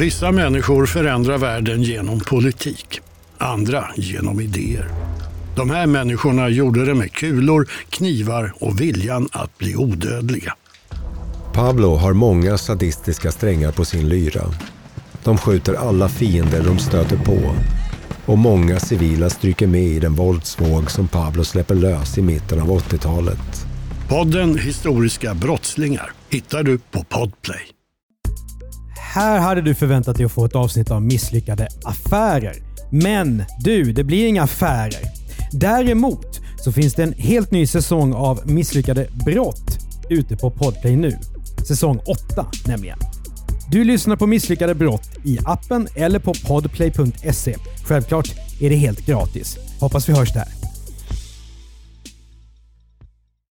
Vissa människor förändrar världen genom politik, andra genom idéer. De här människorna gjorde det med kulor, knivar och viljan att bli odödliga. Pablo har många sadistiska strängar på sin lyra. De skjuter alla fiender de stöter på. Och många civila stryker med i den våldsvåg som Pablo släpper lös i mitten av 80-talet. Podden Historiska brottslingar hittar du på Podplay. Här hade du förväntat dig att få ett avsnitt av misslyckade affärer. Men det blir inga affärer. Däremot så finns det en helt ny säsong av misslyckade brott ute på Podplay nu. Säsong 8 nämligen. Du lyssnar på misslyckade brott i appen eller på podplay.se. Självklart är det helt gratis. Hoppas vi hörs där.